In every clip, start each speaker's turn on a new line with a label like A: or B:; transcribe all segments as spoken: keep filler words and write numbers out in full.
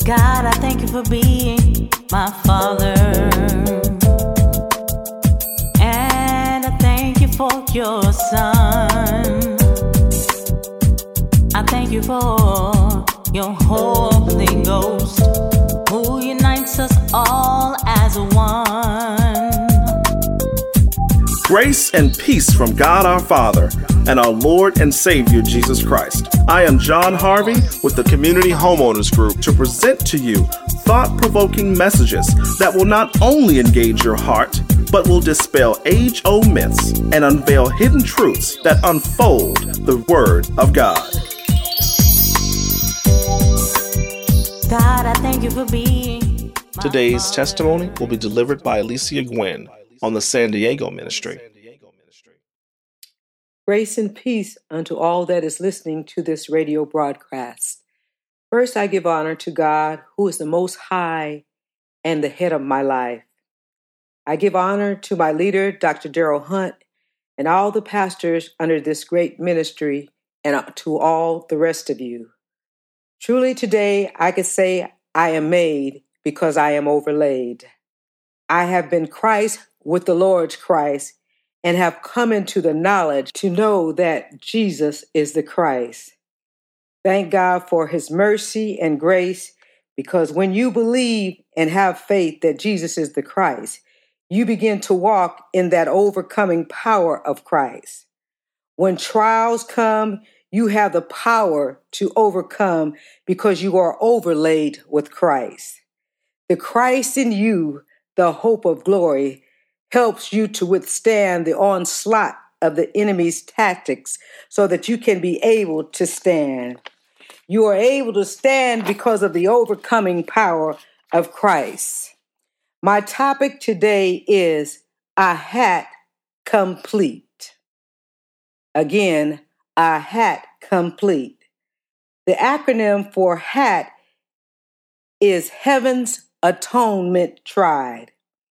A: God, I thank you for being my Father. And I thank you for your Son. I thank you for your Holy Ghost, who unites us all as one.
B: Grace and peace from God our Father and our Lord and Savior Jesus Christ. I am John Harvey with the Community Homeowners Group to present to you thought-provoking messages that will not only engage your heart, but will dispel age-old myths and unveil hidden truths that unfold the Word of God.
A: God, I thank you for being my
B: Today's
A: Father.
B: testimony will be delivered by Alicia Gwynn on the San Diego Ministry.
C: Grace and peace unto all that is listening to this radio broadcast. First, I give honor to God, who is the Most High and the head of my life. I give honor to my leader, Doctor Daryl Hunt, and all the pastors under this great ministry, and to all the rest of you. Truly today, I could say I am made because I am overlaid. I have been Christ with the Lord's Christ, and have come into the knowledge to know that Jesus is the Christ. Thank God for his mercy and grace, because when you believe and have faith that Jesus is the Christ, you begin to walk in that overcoming power of Christ. When trials come, you have the power to overcome because you are overlaid with Christ. The Christ in you, the hope of glory, helps you to withstand the onslaught of the enemy's tactics so that you can be able to stand. You are able to stand because of the overcoming power of Christ. My topic today is a hat complete. Again, a hat complete. The acronym for HAT is Heaven's Atonement Tried.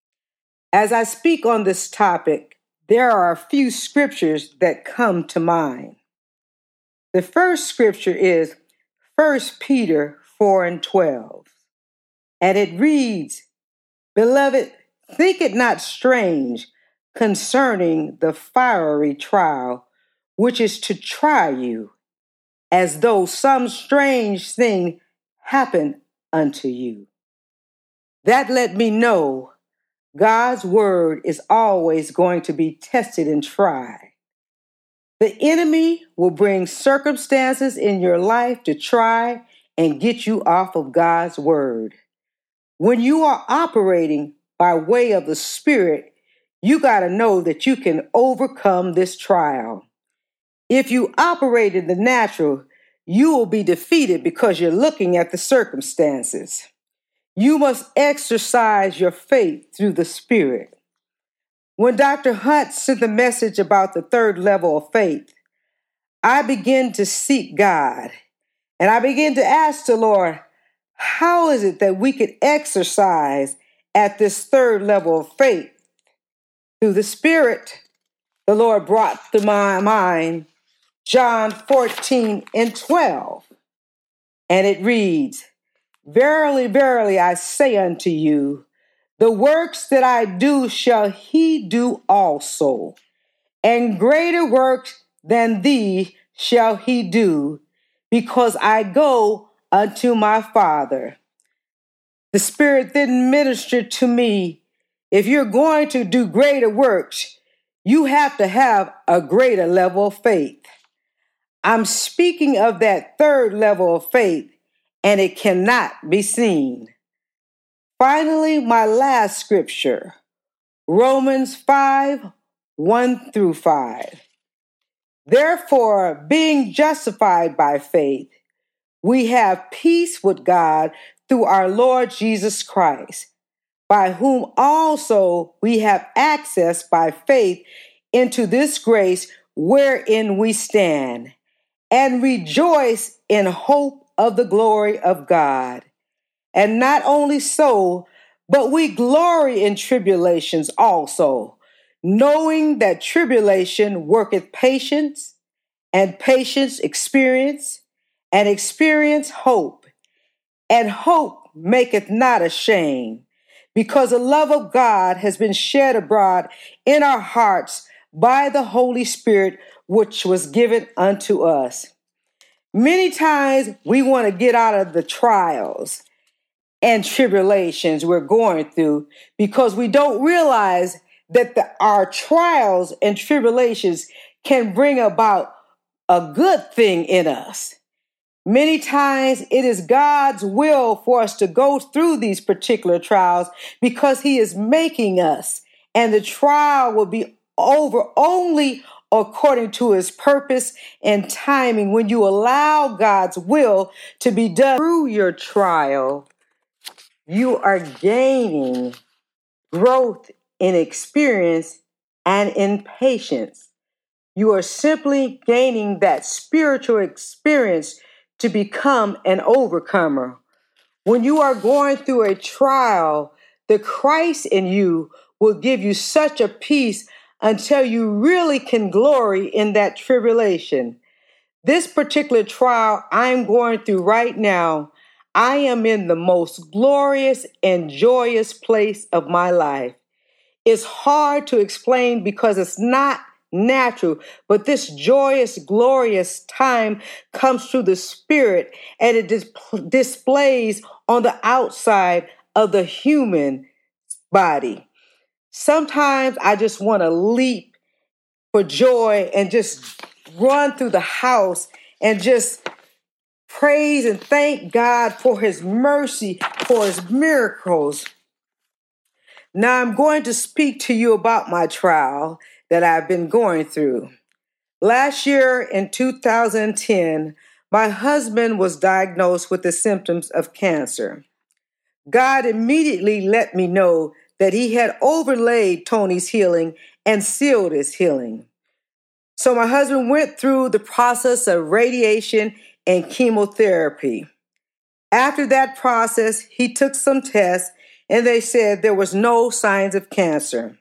C: As I speak on this topic, there are a few scriptures that come to mind. The first scripture is First Peter four and twelve, and it reads, "Beloved, think it not strange concerning the fiery trial, which is to try you, as though some strange thing happened unto you." That let me know God's word is always going to be tested and tried. The enemy will bring circumstances in your life to try and get you off of God's word. When you are operating by way of the Spirit, you got to know that you can overcome this trial. If you operate in the natural, you will be defeated because you're looking at the circumstances. You must exercise your faith through the Spirit. When Doctor Hunt sent the message about the third level of faith, I began to seek God, and I began to ask the Lord, how is it that we could exercise at this third level of faith? Through the Spirit, the Lord brought to my mind John fourteen and twelve, and it reads, "Verily, verily, I say unto you, the works that I do shall he do also, and greater works than these shall he do, because I go unto my Father." The Spirit then ministered to me, if you're going to do greater works, you have to have a greater level of faith. I'm speaking of that third level of faith, and it cannot be seen. Finally, my last scripture, Romans five, one through five. "Therefore, being justified by faith, we have peace with God through our Lord Jesus Christ, by whom also we have access by faith into this grace wherein we stand, and rejoice in hope of the glory of God. And not only so, but we glory in tribulations also, knowing that tribulation worketh patience, and patience experience, and experience hope, and hope maketh not ashamed, because the love of God has been shed abroad in our hearts by the Holy Spirit, which was given unto us. Many times we want to get out of the trials and tribulations we're going through because we don't realize that the, our trials and tribulations can bring about a good thing in us. Many times it is God's will for us to go through these particular trials because He is making us, and the trial will be over only according to His purpose and timing. When you allow God's will to be done through your trial, you are gaining growth in experience and in patience. You are simply gaining that spiritual experience to become an overcomer. When you are going through a trial, the Christ in you will give you such a peace until you really can glory in that tribulation. This particular trial I'm going through right now, I am in the most glorious and joyous place of my life. It's hard to explain because it's not natural, but this joyous, glorious time comes through the Spirit, and it dis- displays on the outside of the human body. Sometimes I just want to leap for joy and just run through the house and just praise and thank God for His mercy, for His miracles. Now I'm going to speak to you about my trial that I've been going through. Last year in two thousand ten, my husband was diagnosed with the symptoms of cancer. God immediately let me know that He had overlaid Tony's healing and sealed his healing. So my husband went through the process of radiation and chemotherapy. After that process, he took some tests and they said there was no signs of cancer.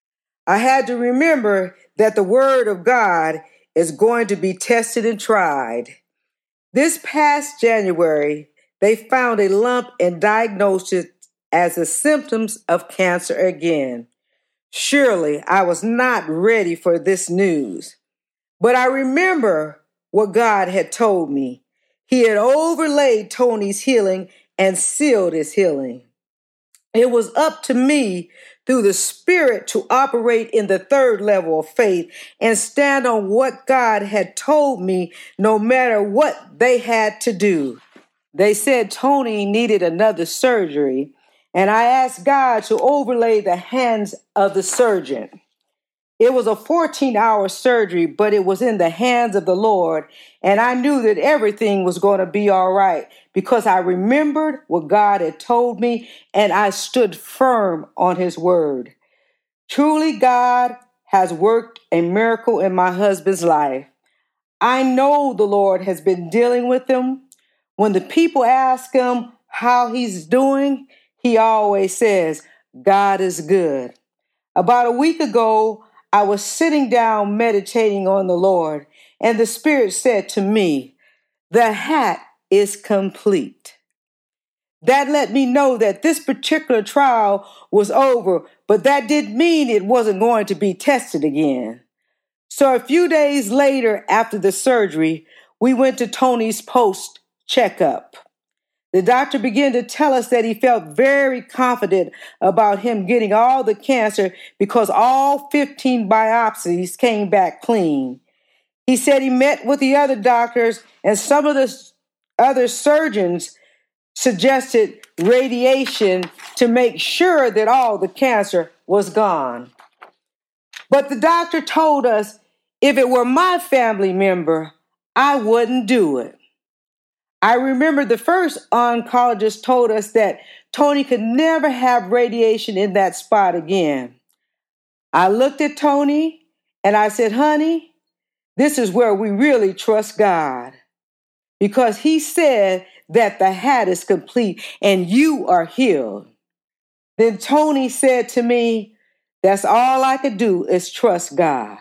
C: I had to remember that the Word of God is going to be tested and tried. This past January, they found a lump and diagnosed it as the symptoms of cancer again. Surely I was not ready for this news. But I remember what God had told me. He had overlaid Tony's healing and sealed his healing. It was up to me through the Spirit to operate in the third level of faith and stand on what God had told me, no matter what they had to do. They said Tony needed another surgery, and I asked God to overlay the hands of the surgeon. It was a fourteen-hour surgery, but it was in the hands of the Lord, and I knew that everything was going to be all right because I remembered what God had told me, and I stood firm on His word. Truly, God has worked a miracle in my husband's life. I know the Lord has been dealing with him. When the people ask him how he's doing, he always says, God is good. About a week ago, I was sitting down meditating on the Lord, and the Spirit said to me, the hat is complete. That let me know that this particular trial was over, but that didn't mean it wasn't going to be tested again. So a few days later, after the surgery, we went to Tony's post checkup. The doctor began to tell us that he felt very confident about him getting all the cancer because all fifteen biopsies came back clean. He said he met with the other doctors, and some of the other surgeons suggested radiation to make sure that all the cancer was gone. But the doctor told us if it were my family member, I wouldn't do it. I remember the first oncologist told us that Tony could never have radiation in that spot again. I looked at Tony and I said, honey, this is where we really trust God, because He said that the hat is complete and you are healed. Then Tony said to me, that's all I could do is trust God.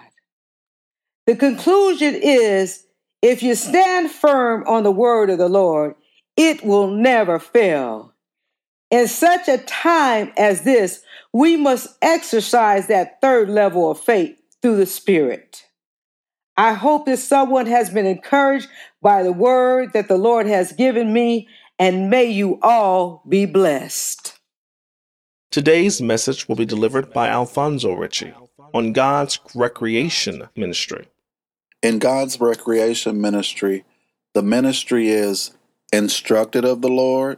C: The conclusion is, if you stand firm on the word of the Lord, it will never fail. In such a time as this, we must exercise that third level of faith through the Spirit. I hope that someone has been encouraged by the word that the Lord has given me, and may you all be blessed.
B: Today's message will be delivered by Alfonso Ritchie on God's Recreation Ministry.
D: In God's Recreation Ministry, the ministry is instructed of the Lord,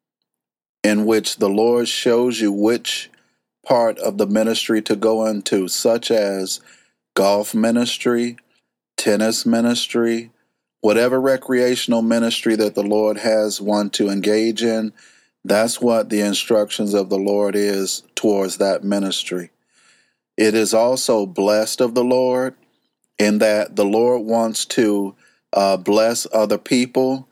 D: in which the Lord shows you which part of the ministry to go into, such as golf ministry, tennis ministry, whatever recreational ministry that the Lord has one to engage in. That's what the instructions of the Lord is towards that ministry. It is also blessed of the Lord, in that the Lord wants to uh, bless other people.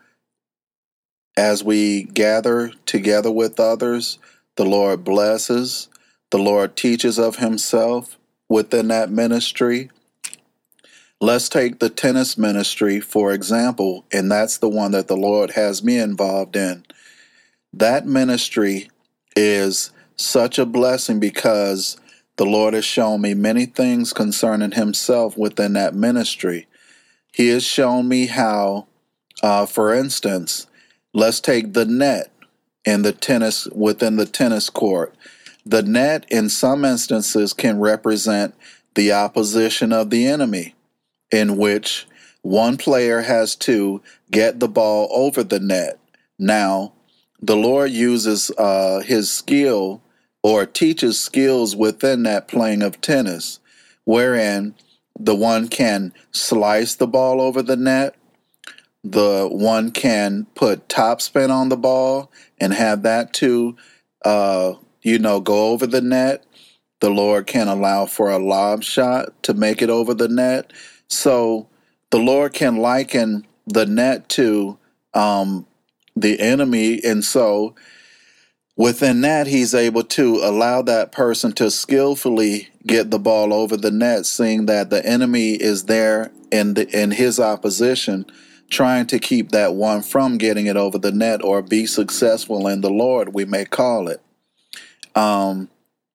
D: As we gather together with others, the Lord blesses. The Lord teaches of himself within that ministry. Let's take the tennis ministry, for example, and that's the one that the Lord has me involved in. That ministry is such a blessing because the Lord has shown me many things concerning himself within that ministry. He has shown me how, uh, for instance, let's take the net in the tennis within the tennis court. The net, in some instances, can represent the opposition of the enemy, in which one player has to get the ball over the net. Now, the Lord uses uh, his skill or teaches skills within that playing of tennis, wherein the one can slice the ball over the net. The one can put topspin on the ball and have that to, uh, you know, go over the net. The Lord can allow for a lob shot to make it over the net. So the Lord can liken the net to um, the enemy. And so within that, he's able to allow that person to skillfully get the ball over the net, seeing that the enemy is there in the, in his opposition, trying to keep that one from getting it over the net or be successful in the Lord, we may call it. Um,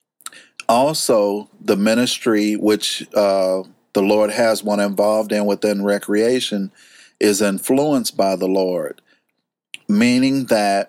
D: also, the ministry which uh, the Lord has one involved in within recreation is influenced by the Lord, meaning that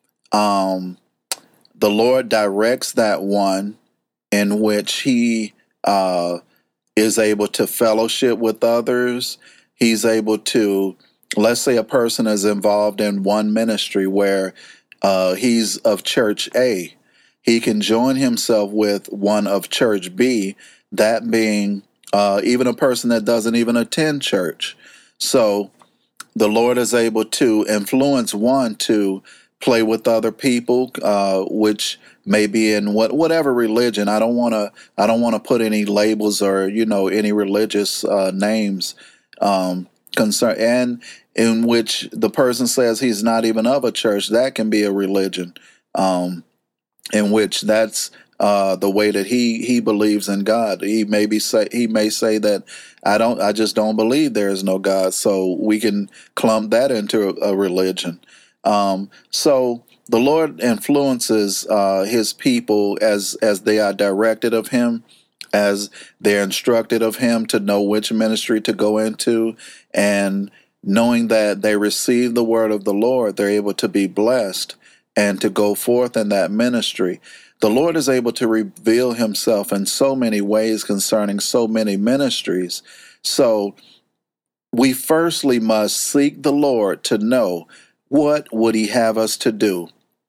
D: um, the Lord directs that one in which he uh, is able to fellowship with others. He's able to, let's say a person is involved in one ministry where uh, he's of church A. He can join himself with one of church B, that being uh, even a person that doesn't even attend church. So the Lord is able to influence one to play with other people, uh, which may be in what whatever religion. I don't want to. I don't want to put any labels or you know any religious uh, names um, concern, and in which the person says he's not even of a church. That can be a religion, um, in which that's uh, the way that he he believes in God. He may be say he may say that I don't. I just don't believe there is no God. So we can clump that into a, a religion. Um, so the Lord influences uh, his people as as they are directed of him, as they're instructed of him to know which ministry to go into, and knowing that they receive the word of the Lord, they're able to be blessed and to go forth in that ministry. The Lord is able to reveal himself in so many ways concerning so many ministries. So we firstly must seek the Lord to know what would he have us to do.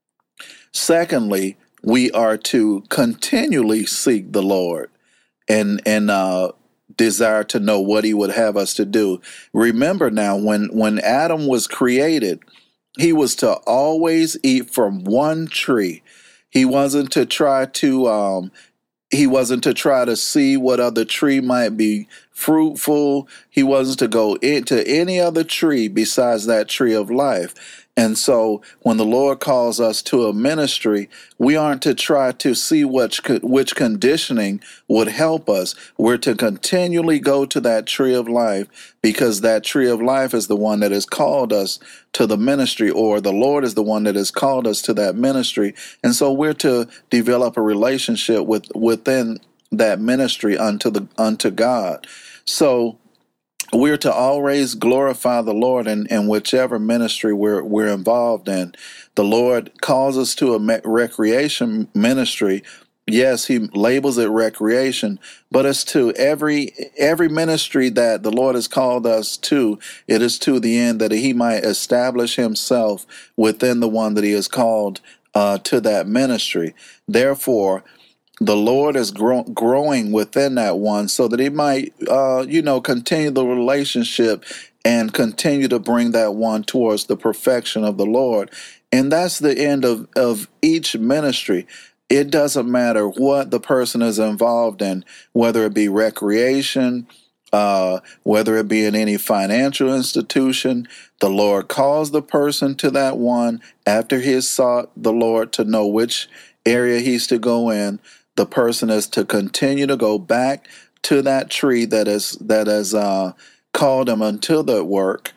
D: Secondly, we are to continually seek the Lord and and uh, desire to know what he would have us to do. Remember now, when, when Adam was created, he was to always eat from one tree. He wasn't to try to um, he wasn't to try to see what other tree might be fruitful. He wasn't to go into any other tree besides that tree of life. And so when the Lord calls us to a ministry, we aren't to try to see which, which conditioning would help us. We're to continually go to that tree of life, because that tree of life is the one that has called us to the ministry, or the Lord is the one that has called us to that ministry. And so we're to develop a relationship with within that ministry unto the unto God. So we're to always glorify the Lord in, in whichever ministry we're we're involved in. The Lord calls us to a me- recreation ministry. Yes, he labels it recreation, but it's to every every ministry that the Lord has called us to. It is to the end that he might establish himself within the one that he has called uh, to that ministry. Therefore, the Lord is grow- growing within that one so that he might, uh, you know, continue the relationship and continue to bring that one towards the perfection of the Lord. And that's the end of, of each ministry. It doesn't matter what the person is involved in, whether it be recreation, uh, whether it be in any financial institution. The Lord calls the person to that one after he has sought the Lord to know which area he's to go in. The person is to continue to go back to that tree that is that has uh, called him unto that work,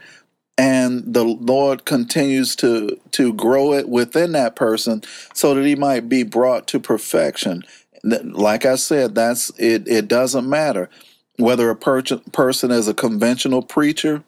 D: and the Lord continues to to grow it within that person so that he might be brought to perfection. Like I said, that's it. It doesn't matter whether a per- person is a conventional preacher,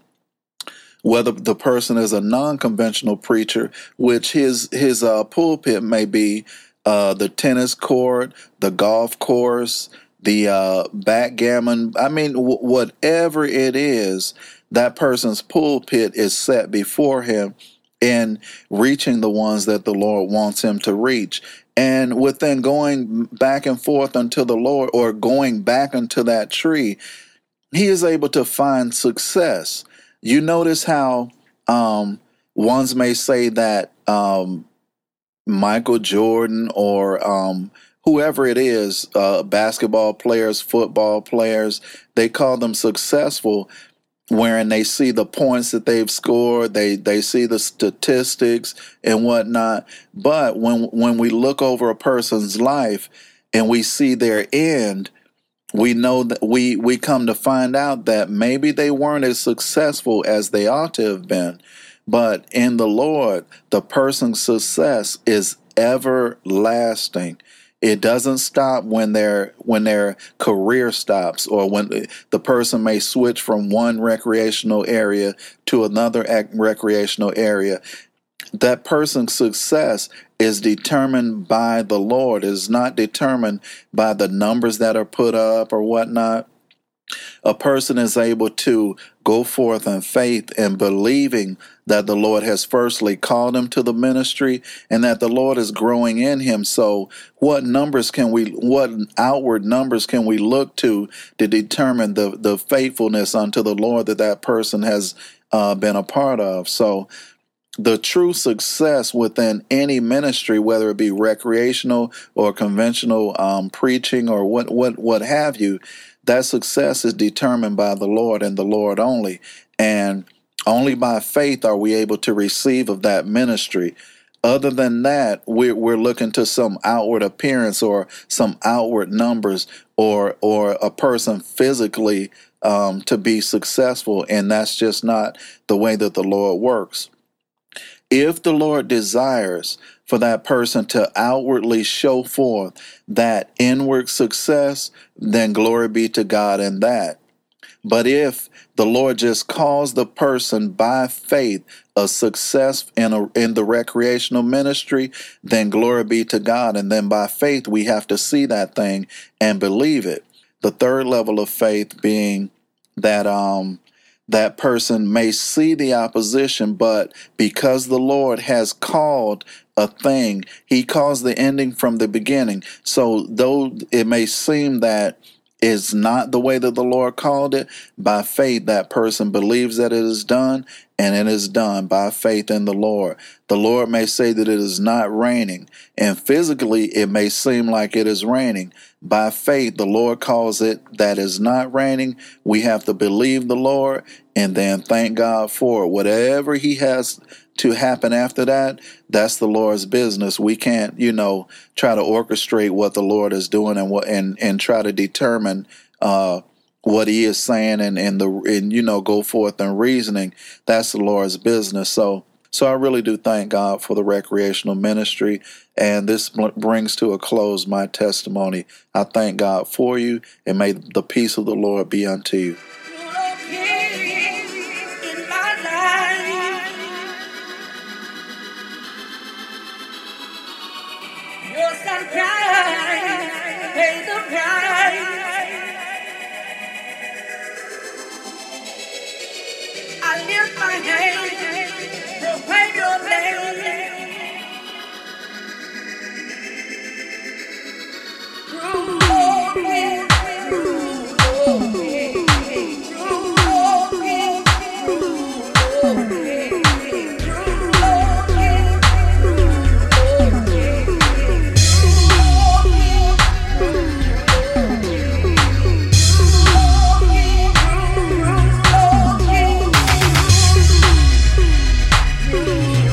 D: whether the person is a non-conventional preacher, which his his uh, pulpit may be. Uh, the tennis court, the golf course, the uh, backgammon. I mean, w- whatever it is, that person's pulpit is set before him in reaching the ones that the Lord wants him to reach. And within going back and forth unto the Lord, or going back unto that tree, he is able to find success. You notice how um, ones may say that um, Michael Jordan or um, whoever it is, uh, basketball players, football players, they call them successful, wherein they see the points that they've scored, they they see the statistics and whatnot. But when when we look over a person's life and we see their end, we know that we we come to find out that maybe they weren't as successful as they ought to have been. But in the Lord, the person's success is everlasting. It doesn't stop when their when their career stops, or when the person may switch from one recreational area to another recreational area. That person's success is determined by the Lord. It is not determined by the numbers that are put up or whatnot. A person is able to go forth in faith and believing that the Lord has firstly called him to the ministry and that the Lord is growing in him. So what numbers can we, what outward numbers can we look to to determine the, the faithfulness unto the Lord that that person has uh, been a part of? So the true success within any ministry, whether it be recreational or conventional um, preaching or what, what, what have you, that success is determined by the Lord and the Lord only. And only by faith are we able to receive of that ministry. Other than that, we're, we're looking to some outward appearance or some outward numbers or or a person physically um, to be successful. And that's just not the way that the Lord works. If the Lord desires for that person to outwardly show forth that inward success, then glory be to God in that. But if the Lord just calls the person by faith a success in, a, in the recreational ministry, then glory be to God. And then by faith, we have to see that thing and believe it. The third level of faith being that um, that person may see the opposition, but because the Lord has called a thing, he calls the ending from the beginning. So though it may seem that is not the way that the Lord called it, by faith that person believes that it is done, and it is done by faith in the Lord. The Lord may say that it is not raining, and physically it may seem like it is raining. By faith, the Lord calls it that is not raining. We have to believe the Lord and then thank God for it. Whatever he has to happen after that, that's the Lord's business. We can't, you know, try to orchestrate what the Lord is doing and what and and try to determine uh, what He is saying and and the and you know go forth in reasoning. That's the Lord's business. So. So I really do thank God for the recreational ministry, and this brings to a close my testimony. I thank God for you, and may the peace of the Lord be unto you.
A: I lift my hands, proclaim your name. Through all pain, through all pain, through all pain, through all pain, through all pain, through all pain.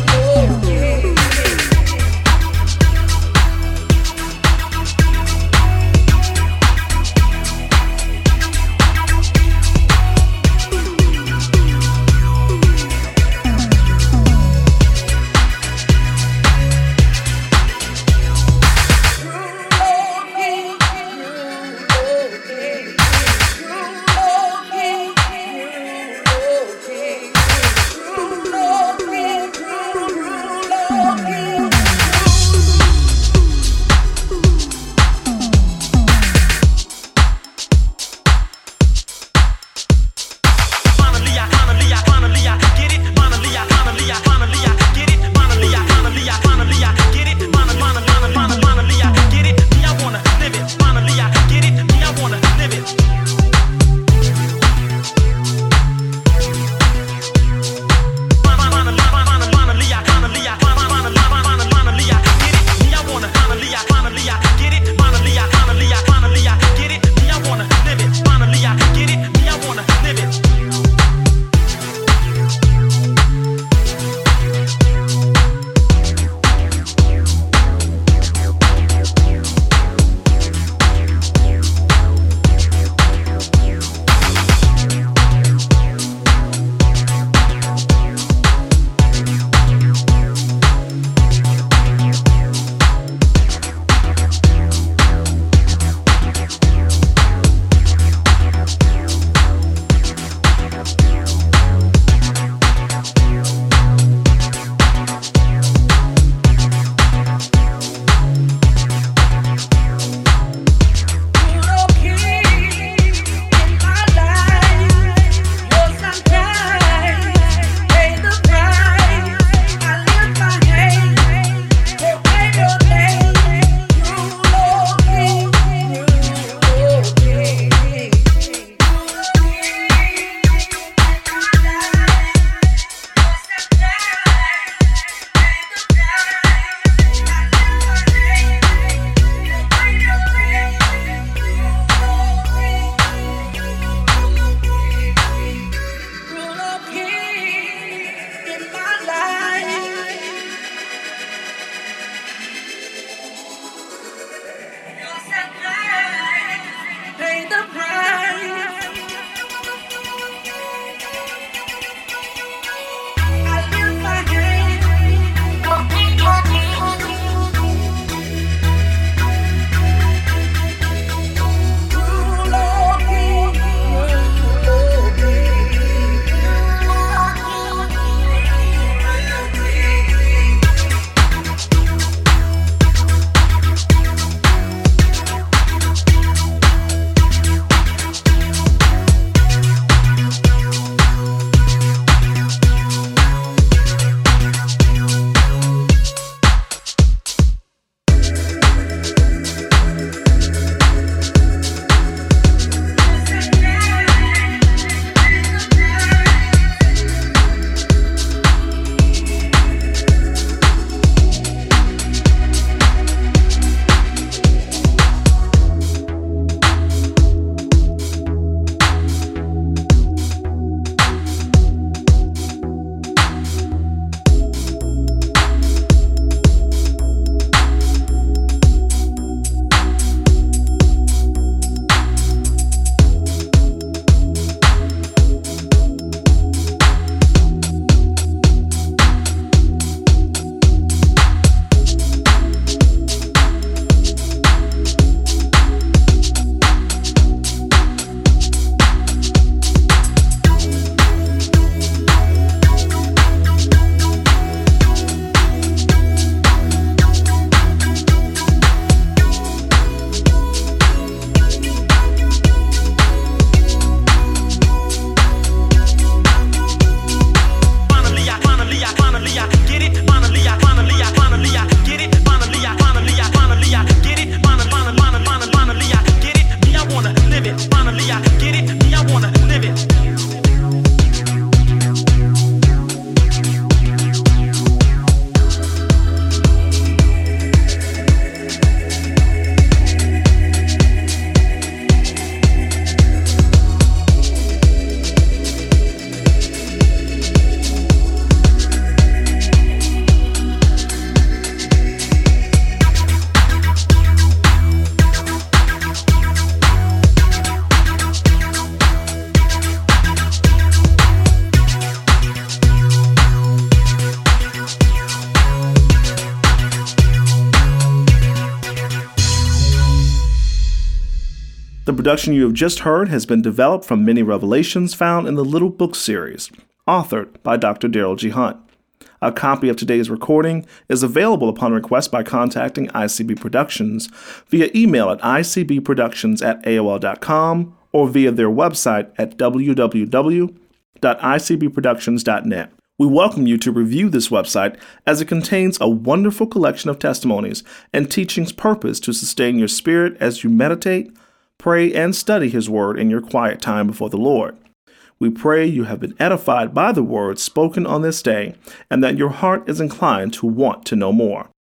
B: The production you have just heard has been developed from many revelations found in the Little Book series, authored by Doctor Daryl G. Hunt. A copy of today's recording is available upon request by contacting I C B Productions via email at I C B productions at A O L dot com or via their website at w w w dot I C B productions dot net. We welcome you to review this website as it contains a wonderful collection of testimonies and teachings purposed to sustain your spirit as you meditate, pray, and study His Word in your quiet time before the Lord. We pray you have been edified by the words spoken on this day and that your heart is inclined to want to know more.